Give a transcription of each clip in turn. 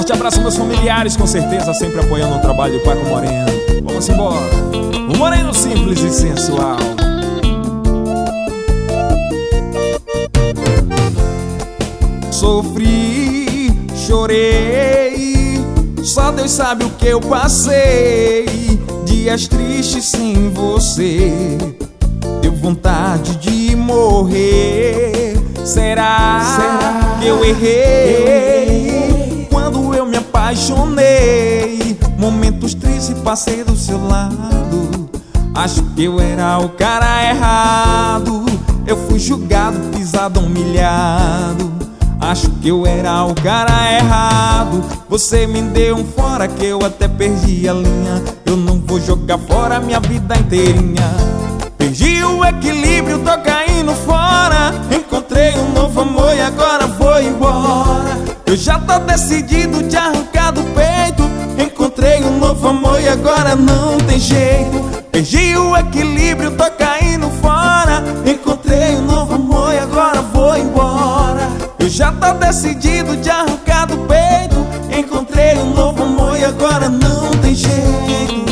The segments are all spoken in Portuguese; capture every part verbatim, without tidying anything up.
Forte abraço meus familiares, com certeza sempre apoiando o trabalho de Paco Moreno. Vamos embora. O Moreno simples e sensual. Sofri, chorei, só Deus sabe o que eu passei. Dias tristes sem você, deu vontade de morrer. Será, Será que eu errei? eu errei Quando eu me apaixonei? Momentos tristes passei do seu lado. Acho que eu era o cara errado. Eu fui julgado, pisado, humilhado. Acho que eu era o cara errado. Você me deu um fora que eu até perdi a linha. Eu não vou jogar fora minha vida inteirinha. Perdi o equilíbrio, tô caindo fora. Encontrei um novo amor e agora vou embora. Eu já tô decidido de arrancar do peito. Encontrei um novo amor e agora não tem jeito. Perdi o equilíbrio, tô caindo fora. Encontrei um novo amor e agora vou embora. Eu já tô decidido de arrancar do peito. Encontrei um novo amor e agora não tem jeito.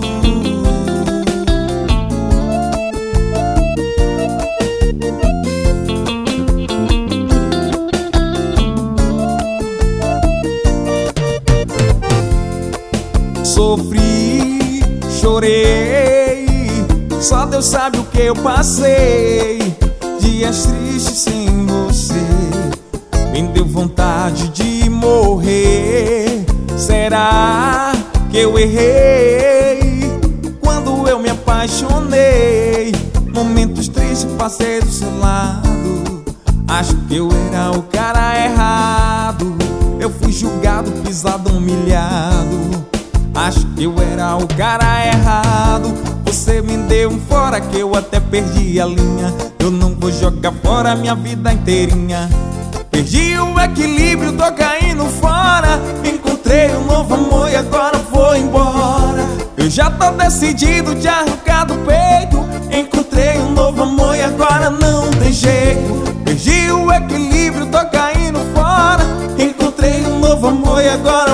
Sofri, chorei, só Deus sabe o que eu passei. Dias tristes sem você, me deu vontade de morrer. Será que eu errei? Quando eu me apaixonei, momentos tristes passei do seu lado. Acho que eu era o cara errado. Eu fui julgado, pisado, humilhado. Acho que eu era o cara errado. Você me deu um fora que eu até perdi a linha. Eu não vou jogar fora minha vida inteirinha. Perdi o equilíbrio, tô caindo fora. Encontrei um novo amor e agora vou embora. Eu já tô decidido de arrancar do peito. Encontrei um novo amor e agora não tem jeito. Perdi o equilíbrio, tô caindo fora. Encontrei um novo amor e agora